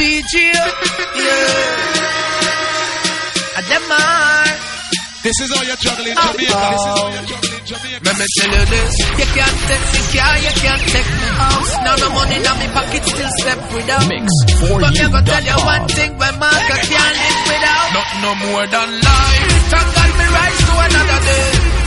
CG. Yeah. And them are. This is how you're juggling Jamaica. This is how you're juggling Jamaica. Let me tell you this. You can't take me car, you can't take me house. Now the money in my pocket still step without. Mix for but you. But me tell you one thing, when market can't live without. Not no more than life. Thank God me rise to another day.